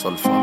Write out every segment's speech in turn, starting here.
ਸੁਲਫਾ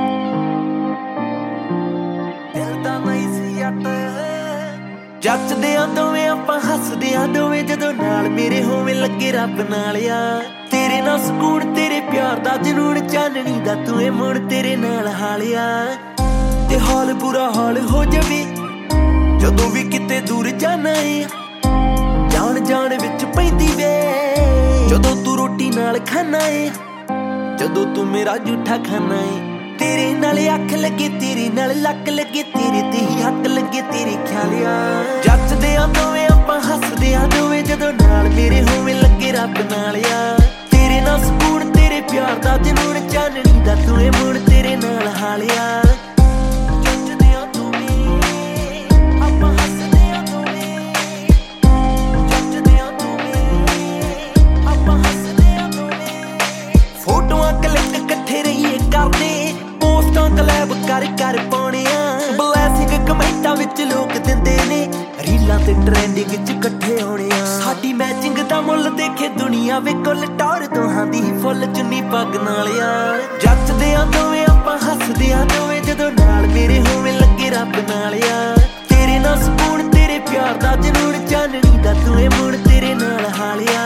ਦਿਲ ਦਾ ਨਹੀਂ ਸੀ ਅੱਟ ਜੱਚਦੇ ਆ ਦੋਵੇਂ ਆਪਾਂ ਹੱਸਦੇ ਆ ਦੋਵੇਂ ਜਦੋਂ ਨਾਲ ਮੇਰੇ ਹੋਵੇਂ ਲੱਗੇ ਰੱਬ ਨਾਲ ਆ ਤੇਰੇ ਨਾਲ ਸਕੂਨ ਤੇਰੇ ਪਿਆਰ ਦਾ ਜਨੂਨ ਚਾਨਣੀ ਦਾ ਤੂੰ ਏ ਮੁੜ ਤੇਰੇ ਨਾਲ ਹਾਲਿਆ ਤੇ ਹਾਲ ਬੁਰਾ ਹਾਲ ਹੋ ਜਾਵੇ ਜਦੋਂ ਵੀ ਕਿਤੇ ਦੂਰ ਜਾਣਾ ਏ ਜਾਣ ਜਾਣ ਵਿੱਚ ਪੈਂਦੀ ਵੇ ਜਦੋਂ ਤੂੰ ਰੋਟੀ ਨਾਲ ਖਾਣਾ ਏ ਜਦੋਂ ਤੂੰ ਮੇਰਾ ਝੂਠਾ ਖਾਣਾ ਏ ਤੇਰੇ ਨਾਲ ਅੱਖ ਲੱਗੇ ਤੇਰੇ ਨਾਲ ਲੱਕ ਲੱਗੇ ਤੇਰੇ ਤੇ ਹੀ ਹੱਕ ਲੱਗੇ ਤੇਰੇ ਖਿਆਲਿਆ ਜੱਚਦੇ ਆ ਦੋਵੇਂ ਆਪਾਂ ਹੱਸਦੇ ਆ ਦੋਵੇਂ ਜਦੋਂ ਨਾਲ ਮੇਰੇ ਹੋਵੇਂ ਲੱਗੇ ਰੱਬ ਨਾਲ ਆ ਤੇਰੇ ਨਾਲ ਸਕੂਨ ਤੇਰੇ ਪਿਆਰ ਦਾ ਜਨੂਨ ਚਾਨਣੀ ਦਾ ਤੂੰ ਏ ਮੁੜ ਤੇਰੇ ਨਾਲ ਹਾਲਿਆ ਜੱਚਦੇ ਆ ਦੋਵੇਂ ਆਪਾਂ ਹੱਸਦੇ ਆ ਦੋਵੇਂ ਜੱਚਦੇ ਆ ਦੋਵੇਂ ਆਪਾਂ ਹੱਸਦੇ ਆ ਦੋਵੇਂ ਫੋਟੋਆਂ ਕਲਿੱਕ ਇਕੱਠੇ ਰਹੀਏ ਕਰਦੇ ਪੋਸਟਾਂ ਕਲੈਬ ਕਰ ਕਰ ਪਾਉਣੀਆਂ ਬਲੈਸਿੰਗ ਕਮੈਂਟਾਂ ਵਿੱਚ ਲੋਕ ਦਿੰਦੇ ਨੇ ਰੀਲਾਂ ਤੇ ਟ੍ਰੈਂਡਿੰਗ ਚ ਇਕੱਠੇ ਹੋਣੇ ਆ ਸਾਡੀ ਮੈਚਿੰਗ ਦਾ ਮੁੱਲ ਦੇਖੇ ਦੁਨੀਆ ਵੇ ਕੁੱਲ ਟੌਰ ਦੋਹਾਂ ਦੀ ਫੁੱਲ ਚੁੰਨੀ ਪੱਗ ਨਾਲ ਆ ਜੱਚਦੇ ਆ ਦੋਵੇਂ ਆਪਾਂ ਹੱਸਦੇ ਆ ਦੋਵੇਂ ਜਦੋਂ ਨਾਲ ਮੇਰੇ ਹੋਵੇਂ ਲੱਗੇ ਰੱਬ ਨਾਲ ਆ ਤੇਰੇ ਨਾਲ ਸਕੂਨ ਤੇਰੇ ਪਿਆਰ ਦਾ ਜਨੂਨ ਚਾਨਣੀ ਦਾ ਤੂੰ ਏ ਮੁੜ ਤੇਰੇ ਨਾਲ ਹਾਲਿਆ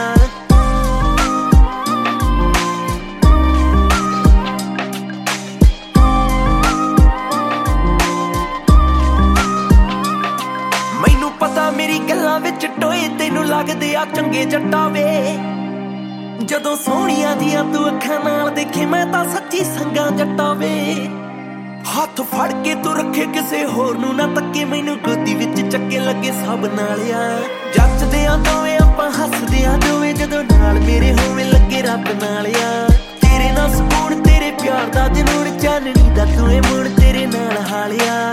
ਪਤਾ ਮੇਰੀ ਗੱਲਾਂ ਵਿੱਚ ਟੋਏ ਤੈਨੂੰ ਲੱਗਦੇ ਆ ਚੰਗੇ ਜੱਟਾਂ ਵੇ ਜਦੋਂ ਸੋਹਣੀਆਂ ਦੀਆਂ ਤੂੰ ਅੱਖਾਂ ਨਾਲ ਦੇਖੇ ਮੈਂ ਤਾਂ ਸੱਚੀ ਸੰਗਾਂ ਜੱਟਾਂ ਵੇ ਹੱਥ ਫੜ ਕੇ ਤੂੰ ਰੱਖੇ ਕਿਸੇ ਹੋਰ ਨੂੰ ਨਾ ਤੱਕੇ ਮੈਨੂੰ ਗੋਦੀ ਵਿੱਚ ਚੱਕੇ ਲੱਗੇ ਸਭ ਨਾਲ ਆ ਜੱਚਦੇ ਆ ਦੋਵੇਂ ਆਪਾਂ ਹੱਸਦੇ ਆ ਦੋਵੇਂ ਜਦੋਂ ਨਾਲ ਮੇਰੇ ਹੋਵੇਂ ਲੱਗੇ ਰੱਬ ਨਾਲ ਆ ਤੇਰੇ ਨਾਲ ਸਕੂਨ ਤੇਰੇ ਪਿਆਰ ਦਾ ਜਨੂਨ ਚਾਨਣੀ ਦਾ ਤੂੰ ਏ ਮੁੜ ਤੇਰੇ ਨਾਲ ਹਾਲਿਆ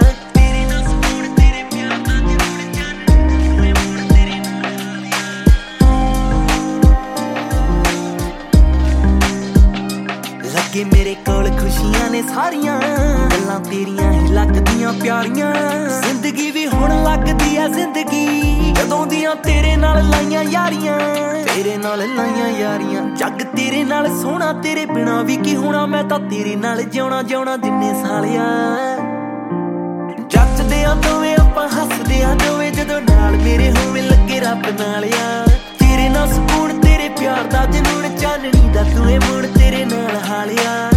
ਕਿ ਮੇਰੇ ਕੋਲ ਖੁਸ਼ੀਆਂ ਨੇ ਸਾਰੀਆਂ ਗੱਲਾਂ ਤੇਰੀਆਂ ਹੀ ਲੱਗਦੀਆਂ ਪਿਆਰੀਆਂ ਜ਼ਿੰਦਗੀ ਵੀ ਹੁਣ ਲੱਗਦੀ ਆ ਜ਼ਿੰਦਗੀ ਜਦੋਂ ਦੀਆਂ ਤੇਰੇ ਨਾਲ ਲਾਈਆਂ ਯਾਰੀਆਂ ਤੇਰੇ ਨਾਲ ਲਾਈਆਂ ਯਾਰੀਆਂ ਜੱਗ ਤੇਰੇ ਨਾਲ ਸੋਹਣਾ ਤੇਰੇ ਬਿਨਾ ਵੀ ਕੀ ਹੋਣਾ ਮੈਂ ਤਾਂ ਤੇਰੇ ਨਾਲ ਜਿਉਣਾ ਜਿਉਣਾ ਜਿੰਨੇ ਸਾਲਿਆ ਜੱਚਦੇ ਆ ਦੋਵੇਂ ਆਪਾਂ ਹੱਸਦੇ ਆ ਦੋਵੇਂ ਜਦੋਂ ਨਾਲ ਮੇਰੇ ਹੋਵੇਂ ਲੱਗੇ ਰੱਬ ਨਾਲ ਆ ਤੇਰੇ ਨਾਲ ਸਕੂਨ ਤੇਰੇ ਪਿਆਰ ਦਾ ਜਨੂਨ ਚਾਨਣੀ ਦਾ ਤੂੰ ਏ ਮੁੜ ਤੇਰੇ ਨਾਲ ਹਾਲਿਆ